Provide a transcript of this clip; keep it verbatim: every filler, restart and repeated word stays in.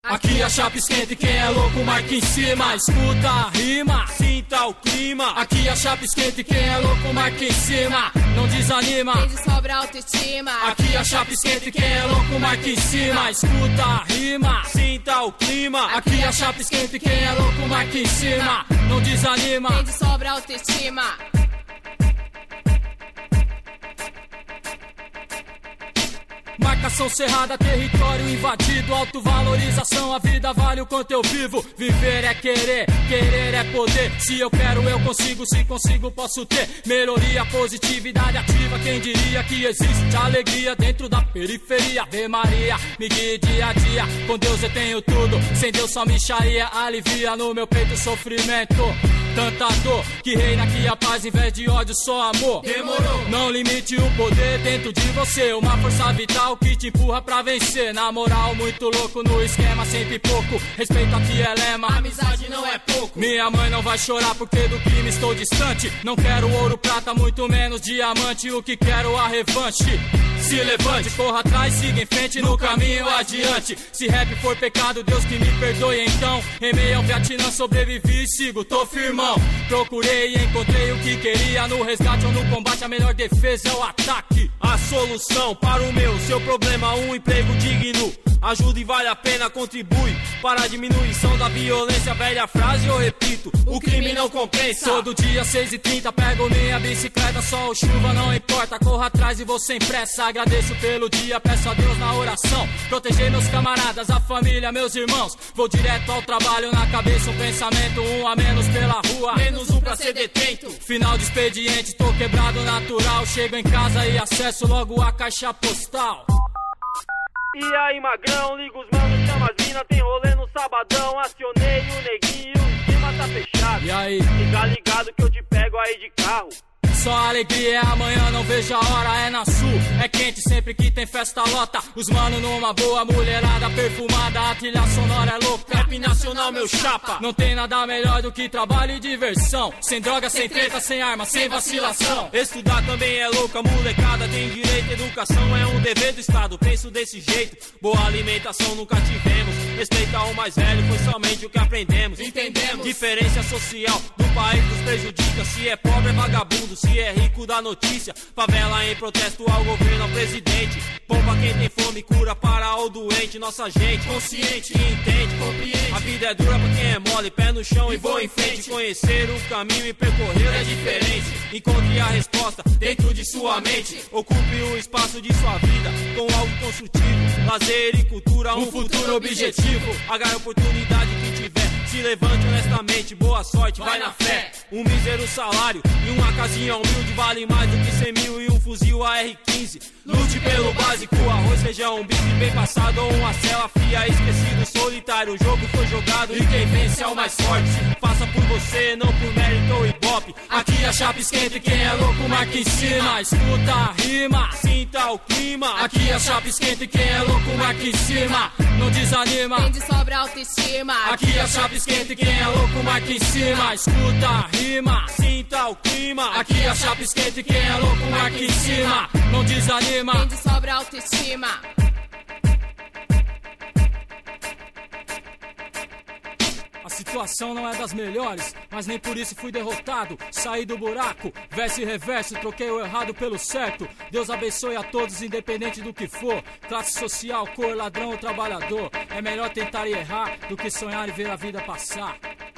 Aqui a chapa esquenta e quem é louco marca em cima. Escuta a rima, sinta o clima. Aqui a chapa esquenta e quem é louco marca em cima. Não desanima, tem de sobra autoestima. Aqui a chapa esquenta e quem é louco marca em cima. Escuta a rima, sinta o clima. Aqui a chapa esquenta e quem é louco marca em cima. Não desanima, tem de sobra autoestima. Marcação cerrada, território invadido, autovalorização, a vida vale o quanto eu vivo. Viver é querer, querer é poder. Se eu quero eu consigo, se consigo posso ter. Melhoria, positividade ativa, quem diria que existe alegria dentro da periferia. Ave Maria, me guie dia a dia, com Deus eu tenho tudo. Sem Deus só micharia, alivia no meu peito o sofrimento. Tanta dor, que reina aqui a paz em vez de ódio, só amor. Demorou. Não limite o poder dentro de você, uma força vital que te empurra pra vencer. Na moral, muito louco no esquema, sempre pouco. Respeito aqui é lema, amizade não é pouco. Minha mãe não vai chorar porque do crime estou distante. Não quero ouro, prata, muito menos diamante. O que quero a revanche. Se levante, corra atrás, siga em frente no caminho adiante. Se rap for pecado, Deus que me perdoe então. Remei ao Vietnã, sobrevivi e sigo, tô firmão. Procurei e encontrei o que queria. No resgate ou no combate, a melhor defesa é o ataque. A solução para o meu, seu problema, um emprego digno. Ajuda e vale a pena, contribui para a diminuição da violência. Velha frase eu repito, o crime não compensa. Todo dia seis e trinta, pego minha bicicleta. Sol ou chuva não importa, corro atrás e vou sem pressa. Agradeço pelo dia, peço a Deus na oração. Proteger meus camaradas, a família, meus irmãos. Vou direto ao trabalho, na cabeça um pensamento. Um a menos pela rua, menos um pra ser detento. Final de expediente, tô quebrado natural. Chego em casa e acesso logo a caixa postal. E aí magrão, liga os manos, chama as mina, tem rolê no sabadão. Acionei o neguinho, o esquema tá fechado. E aí? Fica ligado que eu te pego aí de carro. Só alegria é amanhã, não vejo a hora, é na sul. É quente sempre que tem festa lota. Os mano numa boa, mulherada perfumada. A trilha sonora é louca, rap nacional meu chapa. Não tem nada melhor do que trabalho e diversão. Sem droga, sem treta, sem arma, sem vacilação. Estudar também é louca, molecada tem direito. Educação é um dever do Estado, penso desse jeito. Boa alimentação nunca tivemos. Respeitar o mais velho foi somente o que aprendemos. Entendemos. Diferença social do país nos prejudica. Se é pobre é vagabundo, se é rico dá notícia. Favela em protesto ao governo, ao presidente. Poupa quem tem fome, cura para o doente. Nossa gente consciente que entende, compreende. A vida é dura pra quem é mole, pé no chão e, e vou em frente. Conhecer o caminho e percorrer é diferente. Encontre a resposta dentro de sua mente. Ocupe o espaço de sua vida com algo construtivo. Lazer e cultura, um, um futuro objetivo. Agarre a oportunidade que tiver. Se levante honestamente, boa sorte, vai, vai na fé. Um mísero salário e uma casinha humilde vale mais do que cem mil e um fuzil A R quinze. Lute pelo básico, arroz, feijão, um bife bem passado ou uma cela fria, esquecido, solitário. O jogo foi jogado e quem vence é o mais forte. Faça por você, não por mérito ou ibope. Aqui a chapa esquenta e quem é louco marca em cima. Escuta a rima, sinta o clima. Aqui a chapa esquenta e quem é louco marca em cima. Não desanima, tem de sobra autoestima. Aqui a chapa esquenta e quem é louco marca em cima. Escuta a rima, sinta o clima. Aqui a chapa esquenta e quem é louco marca em cima. Não desanima, tem de sobra autoestima. A situação não é das melhores, mas nem por isso fui derrotado. Saí do buraco, verso e reverso, troquei o errado pelo certo. Deus abençoe a todos, independente do que for. Classe social, cor, ladrão ou trabalhador. É melhor tentar e errar do que sonhar e ver a vida passar.